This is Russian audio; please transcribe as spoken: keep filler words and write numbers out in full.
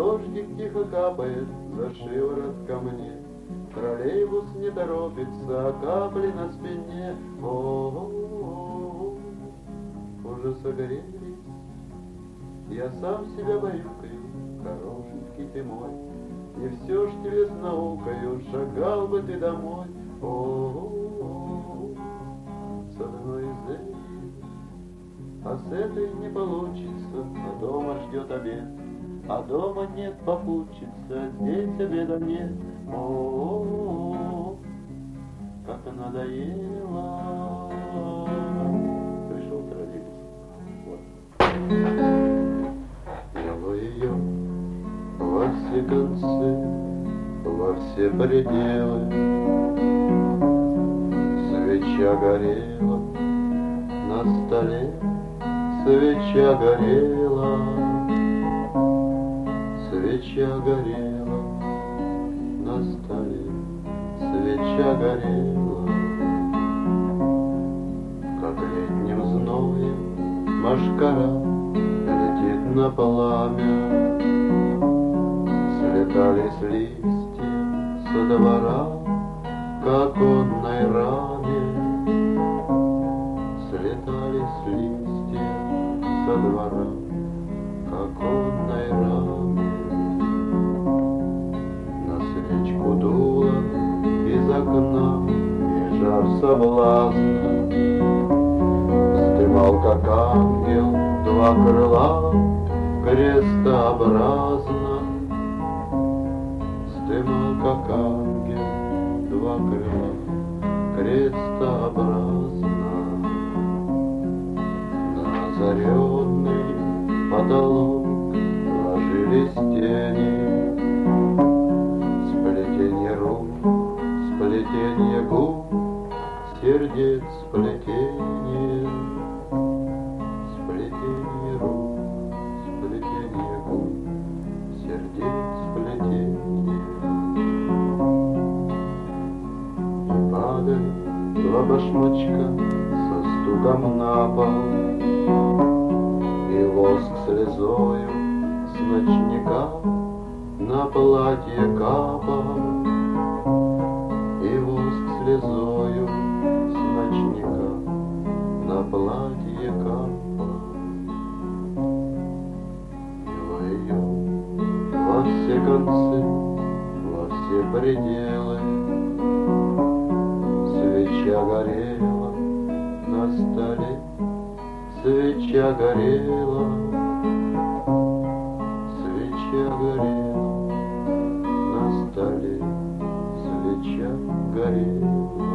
дождик тихо капает за шиворот ко мне. Троллейбус не торопится, а капли на спине. О-о-о, уже согрелись, я сам себя баюкаю, хорошенький ты мой. И все ж тебе с наукою шагал бы ты домой. О-о-о, с одной из этих, а с этой не получится, а дома ждет обед. А дома нет попутчица, здесь обеда нет. О-о-о, как надоело. Пришел троллейбус. Вот. Вел ее во все концы, во все пределы. Свеча горела на столе, свеча горела. Свеча горела на столе, свеча горела. Как летним зноем мошкара летит на пламя. Слетались листья со двора к оконной раме. Слетались листья со двора к оконной раме. Дуло из окна, и жар соблазна вздымал, как ангел, два крыла крестообразно. Вздымал, как ангел, два крыла крестообразно. На озаренный потолок ложились тени. Сплетенье рук, сплетенье губ, сердец сплетенье. Сплетенье рук, сплетенье губ, сердец сплетенье. И падали два башмачка со стуком на пол, и воск слезою с ночника на платье капал, и воск слезою с ночника на платье капал. Вела ее во все концы, во все пределы. Свеча горела на столе, свеча горела, свеча горела. На столе свеча горела.